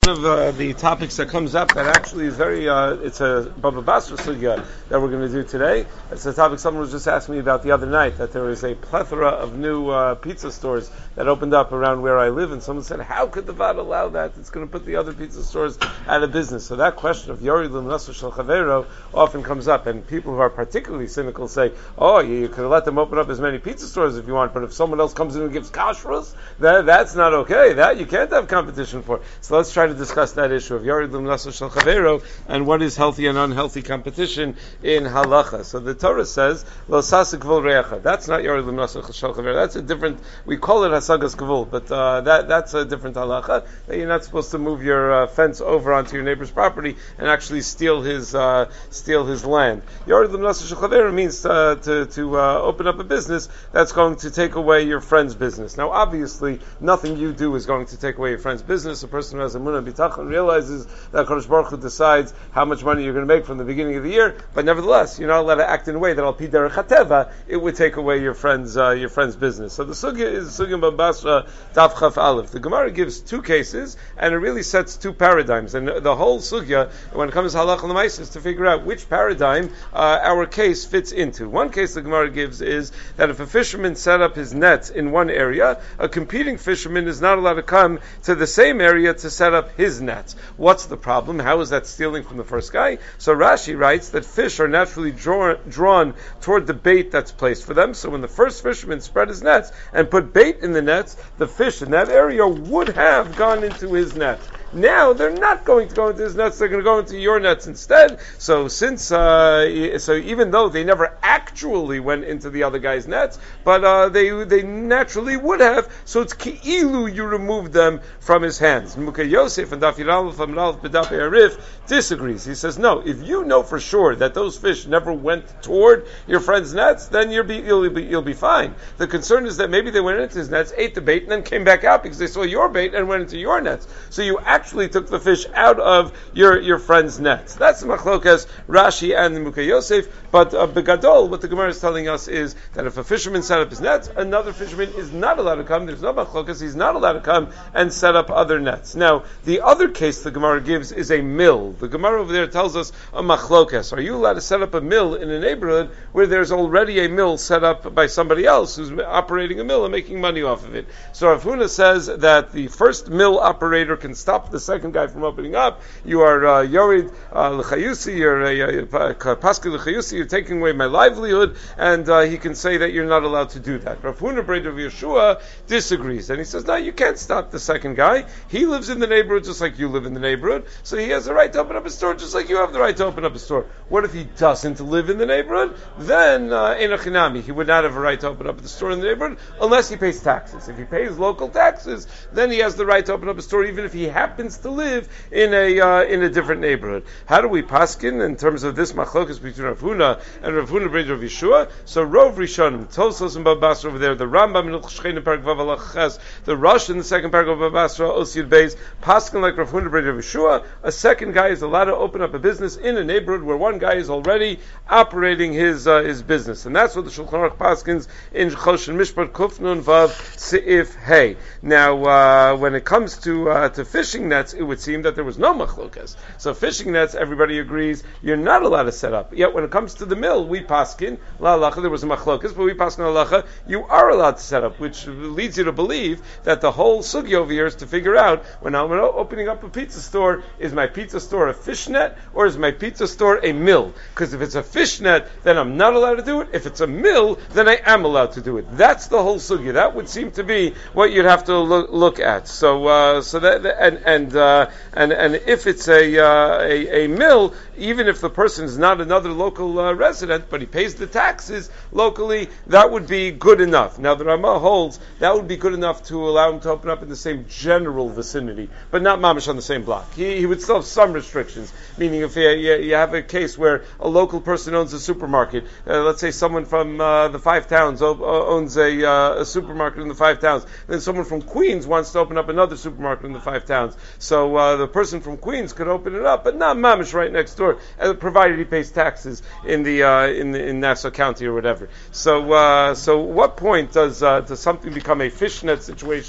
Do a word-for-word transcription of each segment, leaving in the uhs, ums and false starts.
One of uh, the topics that comes up that actually is very, uh, it's a Baba Basra sugya that we're going to do today. It's a topic someone was just asking me about the other night, that there is a plethora of new uh, pizza stores that opened up around where I live, and someone said, how could the V A D allow that? It's going to put the other pizza stores out of business. So that question of Yori L'Mnasu Shel Chavero often comes up, and people who are particularly cynical say, oh, you, you could let them open up as many pizza stores if you want, but if someone else comes in and gives kashrus, that, that's not okay. That you can't have competition for. So let's try to discuss that issue of Yared L'Mnasu Shel Chavero and what is healthy and unhealthy competition in halacha. So the Torah says, Lo Sasik Gvul Re'echa. That's not Yared L'Mnasu Shel Chavero. That's a different, we call it Hasagas Gvul, but uh, that that's a different halacha, that you're not supposed to move your uh, fence over onto your neighbor's property and actually steal his uh, steal his land. Yared L'Mnasu Shel Chavero means uh, to, to uh, open up a business that's going to take away your friend's business. Now obviously, nothing you do is going to take away your friend's business. A person who has a munah bitachon realizes that Kadosh Baruch Hu decides how much money you're going to make from the beginning of the year, but nevertheless, you're not allowed to act in a way that al pi derech hateva, it would take away your friend's uh, your friend's business. So the sugya is the sugya Baba Basra Daf Chaf Aleph. The Gemara gives two cases, and it really sets two paradigms. And the whole sugya, when it comes to halacha l'maisa, is to figure out which paradigm uh, our case fits into. One case the Gemara gives is that if a fisherman set up his nets in one area, a competing fisherman is not allowed to come to the same area to set up his nets. What's the problem? How is that stealing from the first guy? So Rashi writes that fish are naturally draw, drawn toward the bait that's placed for them. So when the first fisherman spread his nets and put bait in the nets, the fish in that area would have gone into his net. Now they're not going to go into his nets; they're going to go into your nets instead. So since, uh, so even though they never actually went into the other guy's nets, but uh, they they naturally would have. So it's ki'ilu you removed them from his hands. Mukha Yosef and Daf Yiralef Amralef B'Daf Arif disagrees. He says no. If you know for sure that those fish never went toward your friend's nets, then you'll be you'll be you'll be fine. The concern is that maybe they went into his nets, ate the bait, and then came back out because they saw your bait and went into your nets. So you actually actually took the fish out of your, your friend's nets. That's the machlokas Rashi and the Mukha Yosef. But uh, Begadol, what the Gemara is telling us is that if a fisherman set up his nets, another fisherman is not allowed to come. There's no machlokas. He's not allowed to come and set up other nets. Now, the other case the Gemara gives is a mill. The Gemara over there tells us a machlokas. Are you allowed to set up a mill in a neighborhood where there's already a mill set up by somebody else who's operating a mill and making money off of it? So Rav Huna says that the first mill operator can stop the second guy from opening up. You are uh, Yorid uh, L'chayusi, you're uh, Paski L'chayusi, you're taking away my livelihood, and uh, he can say that you're not allowed to do that. Rav Huna Brei of Yeshua disagrees, and he says, no, you can't stop the second guy. He lives in the neighborhood just like you live in the neighborhood, so he has the right to open up a store just like you have the right to open up a store. What if he doesn't live in the neighborhood? Then, uh, Enochinami, he would not have a right to open up the store in the neighborhood unless he pays taxes. If he pays local taxes, then he has the right to open up a store even if he happens to live in a uh, in a different neighborhood. How do we paskin in terms of this machlokas between Rav Huna and Rav Huna Brei of Yeshua? So Rov Rishonim, Tosos and Baba Basra over there, the Rambam in L'chshchein Parak Vav Halach Ches, the Rosh in the second paragraph of Baba Basra, Osir Beis, paskin like Rav Huna Brei of Yeshua. A second guy is allowed to open up a business in a neighborhood where one guy is already operating his uh, his business, and that's what the Shulchan Aruch paskins in Choshen Mishpat Kufnun Vav Seif Hey. Now, uh, when it comes to uh, to fishing nets, it would seem that there was no machlokas. So fishing nets, everybody agrees, you're not allowed to set up. Yet when it comes to the mill, we paskin, la halacha, there was a machlokas, but we paskin halacha, you are allowed to set up, which leads you to believe that the whole sugi over here is to figure out, when I'm opening up a pizza store, is my pizza store a fish net, or is my pizza store a mill? Because if it's a fish net, then I'm not allowed to do it. If it's a mill, then I am allowed to do it. That's the whole sugi. That would seem to be what you'd have to look, look at. So, uh, so that, and, and, uh, And and if it's a, uh, a a mill, even if the person is not another local uh, resident, but he pays the taxes locally, that would be good enough. Now the Ramah holds that would be good enough to allow him to open up in the same general vicinity, but not mamish on the same block. He he would still have some restrictions. Meaning, if you, you, you have a case where a local person owns a supermarket, uh, let's say someone from uh, the Five Towns o- owns a, uh, a supermarket in the Five Towns, then someone from Queens wants to open up another supermarket in the Five Towns. So uh, the person from Queens could open it up, but not mamish right next door, uh, provided he pays taxes in the uh, in the, in Nassau County or whatever. So uh, so what point does uh, does something become a fishnet situation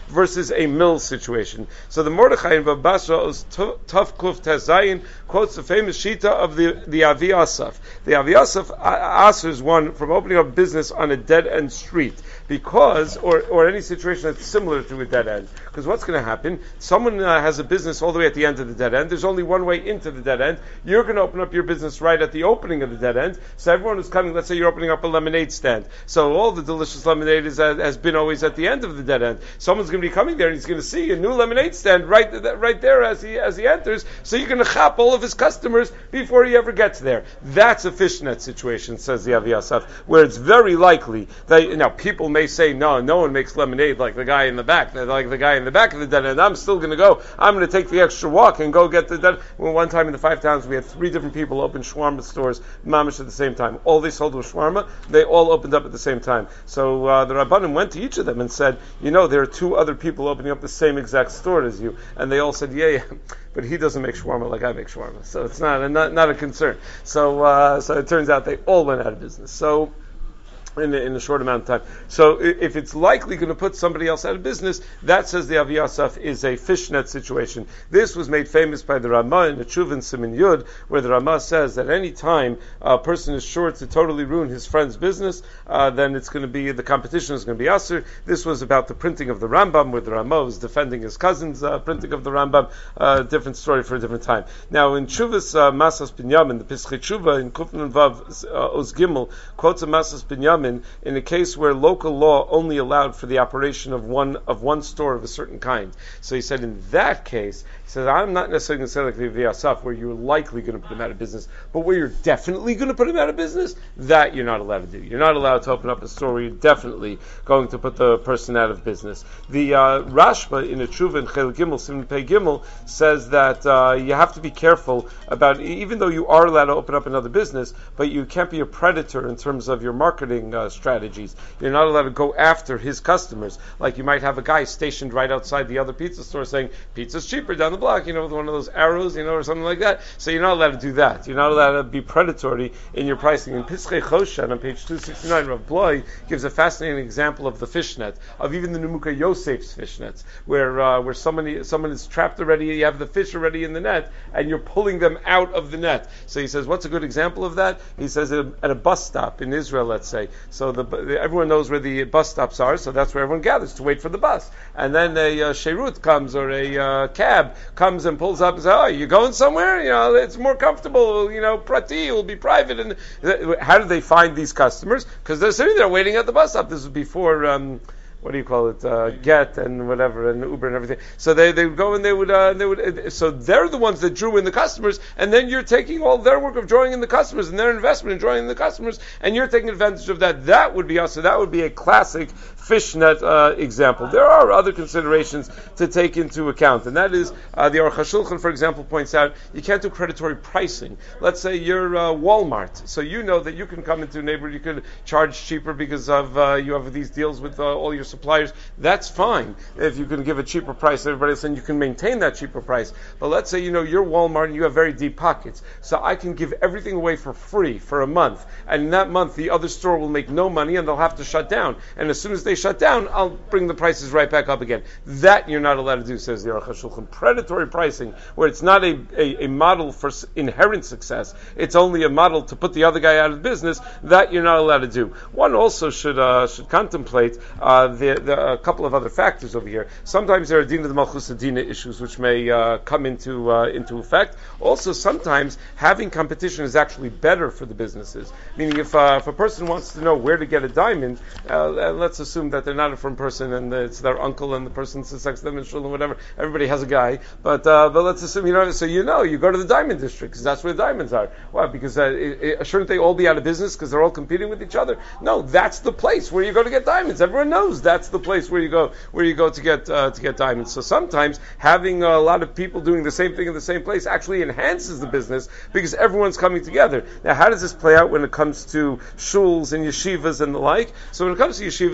versus a mill situation. So the Mordechai in Baba Basra Tuf Kuf Tezayin quotes the famous shita of the, the Avi Asaf. The Avi Asaf answers one from opening up business on a dead-end street, because, or, or any situation that's similar to a dead end. Because what's going to happen? Someone uh, has a business all the way at the end of the dead end. There's only one way into the dead end. You're going to open up your business right at the opening of the dead end. So everyone who's coming, let's say you're opening up a lemonade stand. So all the delicious lemonade is, uh, has been always at the end of the dead end. Someone's going to be coming there and he's going to see a new lemonade stand right, th- right there as he as he enters. So you're going to chop all of his customers before he ever gets there. That's a fishnet situation, says the Avi Asaf, where it's very likely that, now people may say, no, no one makes lemonade like the guy in the back, like the guy in the back of the dead end. I'm still going to go. I'm going to take the extra walk and go get the dead. Well, one time in the Five Towns, we had three different people open shawarma stores, mamish at the same time. All they sold was shawarma. They all opened up at the same time. So uh, the Rabbanim went to each of them and said, you know, there are two other people opening up the same exact store as you. And they all said, yeah, yeah, but he doesn't make shawarma like I make shawarma. So it's not, not, not a concern. So, uh, so it turns out they all went out of business. So, In a, in a short amount of time. So if it's likely going to put somebody else out of business, that, says the Avi Asaf, is a fishnet situation. This was made famous by the Ramah in the Chuvin Simin Yud, where the Ramah says that any time a person is sure to totally ruin his friend's business, uh, then it's going to be, the competition is going to be Asur. This was about the printing of the Rambam, where the Ramah was defending his cousin's uh, printing of the Rambam. Uh, different story for a different time. Now in Chuvas uh, Masas Binyamin, the Pischei Tshuva in Kufnan Vav uh, Oz Gimel quotes a Masas Binyamin in a case where local law only allowed for the operation of one of one store of a certain kind. So he said, in that case, he said, I'm not necessarily going to say like the Avi Asaf, where you're likely going to put him out of business, but where you're definitely going to put him out of business, that you're not allowed to do. You're not allowed to open up a store where you're definitely going to put the person out of business. The uh, Rashba in a Tshuva in Chel Gimel, Siman Pei Gimel, says that uh, you have to be careful about, even though you are allowed to open up another business, but you can't be a predator in terms of your marketing uh, strategies. You're not allowed to go after his customers. Like you might have a guy stationed right outside the other pizza store saying, pizza's cheaper down the block, you know, with one of those arrows, you know, or something like that. So you're not allowed to do that. You're not allowed to be predatory in your pricing. In Pischei Choshen, on page two sixty-nine, Rav Bloy gives a fascinating example of the fishnet, of even the Nemuka Yosef's fishnets, where uh, where somebody, someone is trapped already, you have the fish already in the net, and you're pulling them out of the net. So he says, what's a good example of that? He says, at a bus stop in Israel, let's say. So the, the everyone knows where the bus stops are, so that's where everyone gathers to wait for the bus. And then a uh, sherut comes, or a uh, cab comes and pulls up and says, oh, you going somewhere? You know, it's more comfortable, you know, prati, it will be private. And uh, how do they find these customers? Because they're sitting there waiting at the bus stop. This was before... Um, what do you call it? Uh, Get and whatever, and Uber and everything. So they, they would go and they would, uh, they would. So they're the ones that drew in the customers, and then you're taking all their work of drawing in the customers and their investment in drawing in the customers, and you're taking advantage of that. That would be us. So that would be a classic fishnet uh, example. There are other considerations to take into account, and that is uh, the Aruch HaShulchan, for example, points out you can't do predatory pricing. Let's say you're uh, Walmart, so you know that you can come into a neighborhood, you could charge cheaper because of uh, you have these deals with uh, all your suppliers. That's fine if you can give a cheaper price to everybody else, and you can maintain that cheaper price. But let's say you know you're Walmart and you have very deep pockets, so I can give everything away for free for a month, and in that month the other store will make no money and they'll have to shut down. And as soon as they shut down, I'll bring the prices right back up again. That you're not allowed to do, says the Aruch HaShulchan. Predatory pricing, where it's not a, a, a model for inherent success, it's only a model to put the other guy out of business, that you're not allowed to do. One also should uh, should contemplate uh, the, the, a couple of other factors over here. Sometimes there are Dina de Malchus Dina issues which may uh, come into uh, into effect. Also, sometimes having competition is actually better for the businesses. Meaning, if, uh, if a person wants to know where to get a diamond, uh, let's assume that they're not a from person and it's their uncle and the person suspects them in shul and whatever. Everybody has a guy, but uh, but let's assume you know. So you know, you go to the diamond district because that's where the diamonds are. Why? Because uh, it, it, shouldn't they all be out of business because they're all competing with each other? No, that's the place where you go to get diamonds. Everyone knows that's the place where you go where you go to get uh, to get diamonds. So sometimes having a lot of people doing the same thing in the same place actually enhances the business because everyone's coming together. Now, how does this play out when it comes to shuls and yeshivas and the like? So when it comes to yeshivas, it's an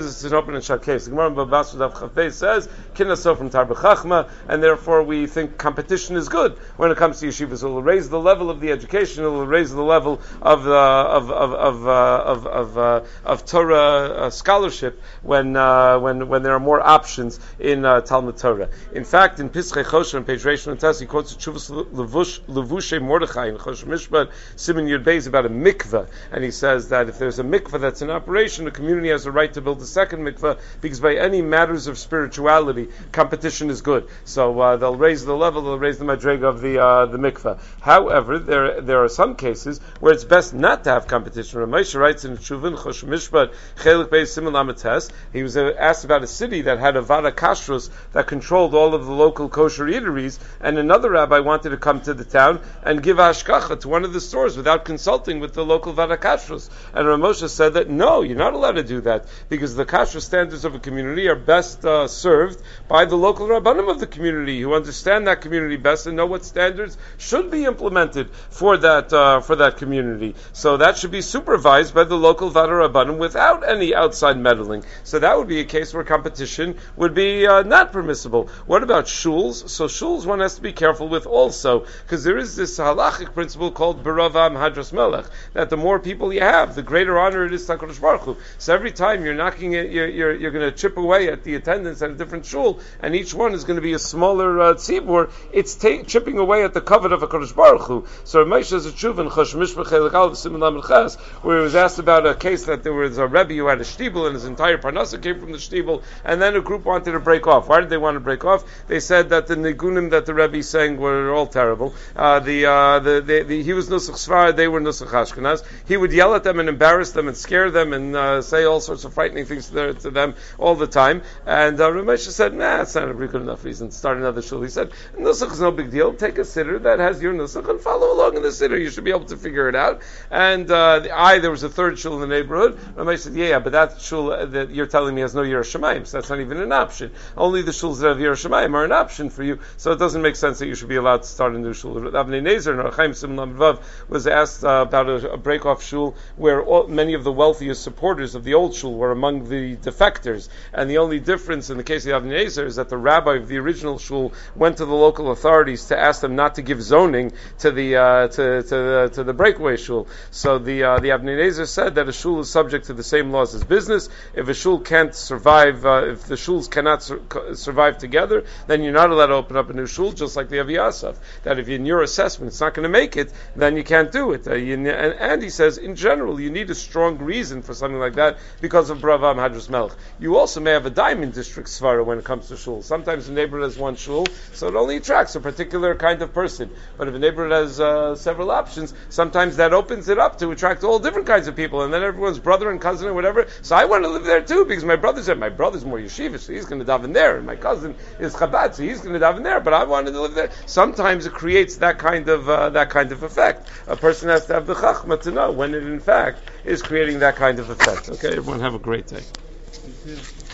open and shut case. The Gemara in Baba Basra Daf Chaf Beis says, Kinaso from Tarba Chachma, and therefore we think competition is good when it comes to yeshivas. It will raise the level of the education, it will raise the level of uh, of of of uh, of of, uh, of Torah uh, scholarship when uh, when when there are more options in uh, Talmud Torah. In fact, in Pischei Choshen on page Reish and Tes, he quotes Tshuvas Levushe Mordechai in Choshen Mishpat Siman Yud Beis about a mikveh, and he says that if there's a mikveh that's in operation, the community has a right to build a second mikveh, because by any matters of spirituality, competition is good. So uh, they'll raise the level, they'll raise the madrega of the uh, the mikveh. However, there there are some cases where it's best not to have competition. Ramesha writes in Chuvin Choshen Mishpat Chelik Beis Siman Lamed Tes, he was uh, asked about a city that had a vada kashrus that controlled all of the local kosher eateries, and another rabbi wanted to come to the town and give hashkacha to one of the stores without consulting with the local vada kashrus. And Ramosha said that no, you're not allowed to do that, because the kashrus standards of a community are best uh, served by the local rabbanim of the community, who understand that community best and know what standards should be implemented for that uh, for that community. So that should be supervised by the local vada rabbanim without any outside meddling. So that would be a case where competition would be uh, not permissible. What about shuls? So shuls one has to be careful with also, because there is this halachic principle called beravam hadras melech, that the more people you have, the greater honor it is to HaKadosh Baruch Hu. So every time you're knocking it, you're, you're, you're going to chip away at the attendance at a different shul, and each one is going to be a smaller uh, tzibur, it's ta- chipping away at the covet of HaKadosh Baruch Hu. So Ramesh has a tshuva in Chosh Mishpach Chelik Aleph Siman Lamed Ches, where he was asked about a case that there was a rebbe who had a shtibel, and his entire parnasa came from the shtibel, and then a group wanted to break off. Why did they want to break off? They said that the nigunim that the rebbe sang were all terrible. Uh, the, uh, the, the, the he was nusach Sfarad, they were nusach Ashkenaz. He would yell at them and embarrass them and scare them and uh, say all sorts of frightening things to, their, to them all the time. And uh, Ramesh said, nah, it's not a good enough reason to start another shul. He said, nusach is no big deal. Take a siddur that has your nusach and follow along in the siddur. You should be able to figure it out. And uh, the, I, there was a third shul in the neighborhood. Ramesh said, yeah, yeah, but that shul uh, that you're telling me has no Yiras Shamayim, so that's not even an option. Only the shuls that have Yiras Shamayim are an option for you, so it doesn't make sense that you should be allowed to start a new shul. Avnei Nezer in Chaim Siman Lamed Vav was asked uh, about a, a break-off shul where all, many of the wealthiest supporters of the old shul were among the defectors, and the only difference in the case of Avnei Nezer is that the rabbi of the original shul went to the local authorities to ask them not to give zoning to the uh, to to the, to the breakaway shul. So the uh, the Avnei Nezer said that a shul is subject to the same laws as business. If a shul can't survive, uh, if the shuls cannot sur- survive together, then you're not allowed to open up a new shul, just like the Avi Asaf. That if in your assessment it's not going to make it, then you can't do it. Uh, you, and, and he says, in general, you need a strong reason for something like that because of Bravam Hadras Melech. You also may have a diamond district svara when it comes to shul. Sometimes a neighborhood has one shul, so it only attracts a particular kind of person. But if a neighborhood has uh, several options, sometimes that opens it up to attract all different kinds of people, and then everyone's brother and cousin or whatever. So I want to live there too, because my brother said, my brother's more yeshiva, so he's going to daven there, and my cousin is Chabad, so he's going to daven there, but I wanted to live there. Sometimes it creates that kind of uh, that kind of effect. A person has to have the chachma to know when it in fact is creating that kind of effect. Okay, everyone have a great day.